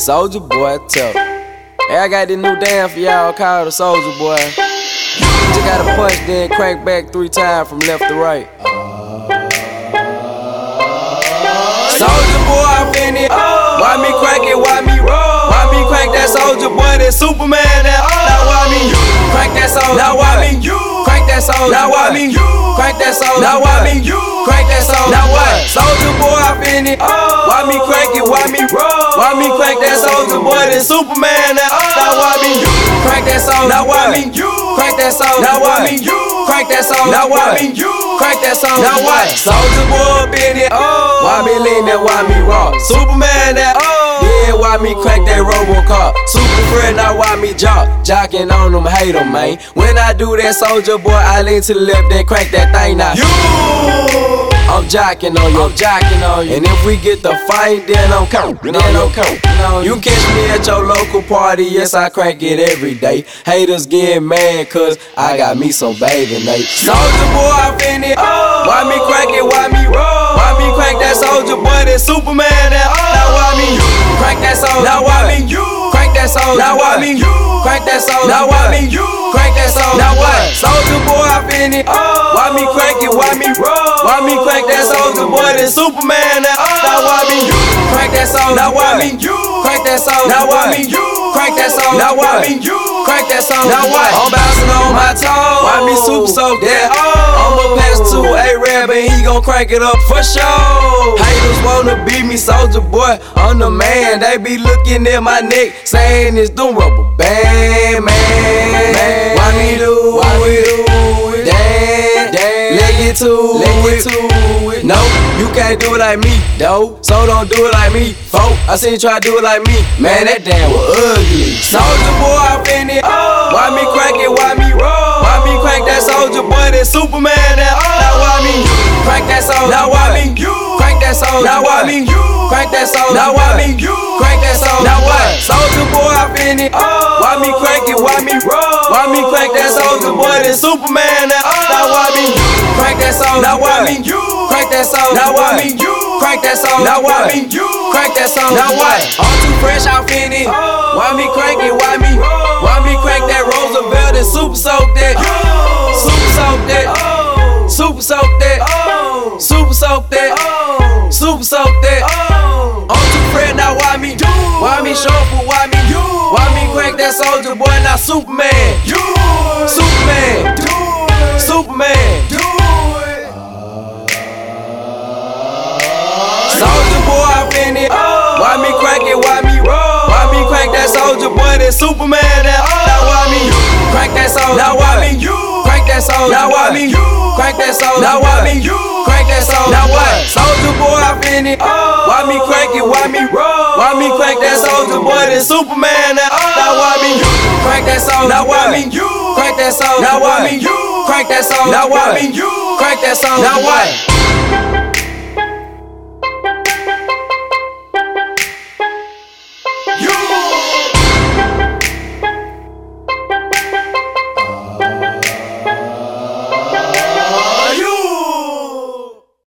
Soulja Boy tough. Hey, I got this new dance for y'all called the Soulja Boy. You just gotta punch, then crank back 3 times from left to right. Soulja Boy, I'm in it. Why me crank it? Why me roll? Why me crank that Soulja Boy? That Superman? That now why me crank that Soulja? Now why me crank that Soulja? Now why me crank that Soulja? Now why me crank that Soulja? Now what? Soulja Boy, I'm in it. Why me crank it? Why me roll? Why me crank that Soulja Boy? That Superman? That now why me crank that Soulja? Now why me crank that Soulja? Now why me crank that Soulja? Now why me crank that Soulja? Now what? Soulja Boy, in it. Why me lean that? Why me rock? Superman? That yeah, why me crack that RoboCop? Super friend, now why me jocking on them, hate them, man. When I do that, Soulja Boy, I lean to the left, then crank that thing now. I'm jocking on you, I'm jocking on you. And if we get the fight, then I'm counting, then I'm counting. You catch me at your local party, yes, I crank it every day. Haters get mad, cause I got me some bathing Nate. Soulja Boy, I'm in it. Why me crank it, why me roll? Why me crank that Soulja Boy, that Superman? That now why me crank that Soulja? Now why me crank that Soulja? Now why me crank that Soulja? Now why me crank that Soulja? Now what? Soulja Boy, I'm in it. Why me crank it, why me roll? Why me crank that Soulja Boy, that Superman? That now why me crank that Soulja? Now why me crank that Soulja? Now why me crank that Soulja? Now why me crank that Soulja? Now what? I'm bouncing on my toes. Why me super soak that? I'ma pass to A-Rab and he gon' crank it up for sure. Haters wanna beat me, Soulja Boy, I'm the man. They be looking at my neck, saying it's the rubber band, man. Why me do it? Damn, let get to it. No, you can't do it like me, though. So don't do it like me, folk. I seen you try to do it like me, man. That damn was ugly. Soulja Boy, I'm in it. Why me crank it? Why me roll? Why me crank that Soulja Boy? That Superman? That now why me crank that Soulja? Now why me crank that Soulja? Now why me crank that Soulja? Now why me crank that Soulja? Now what? Soulja Boy, I'm in it. Why me crank it? Why me roll? Why me crank that Soulja Boy? That Superman? That now why me crank that Soulja? Now why me crank that Soulja? Now why me crank that Soulja? Now why me crank that Soulja? Now what? I'm too fresh, I'm in it. Why me crank it? Why me crank that Roosevelt and super soak that? Super soak that. Super soak that. Super soak that. Super soak that. I'm too fresh, now why me shuffle? Why me crank that Soulja Boy? Now Superman. Superman. Superman. Soulja Boy, I'm in it. Why me crank it? Why me roll? Why me crank that Soulja Boy? That Superman? That now why me crank that Soulja? Now why me crank that Soulja? Now why me crank that Soulja? Now why me crank that Soulja? Now what? Soulja Boy, I'm in it. Why me crank it? Why me roll? Why me crank that Soulja Boy? That Superman? That now why me crank that Soulja? Now why me crank that Soulja? Now why me crank that Soulja? Now why me crank that Soulja? Now what?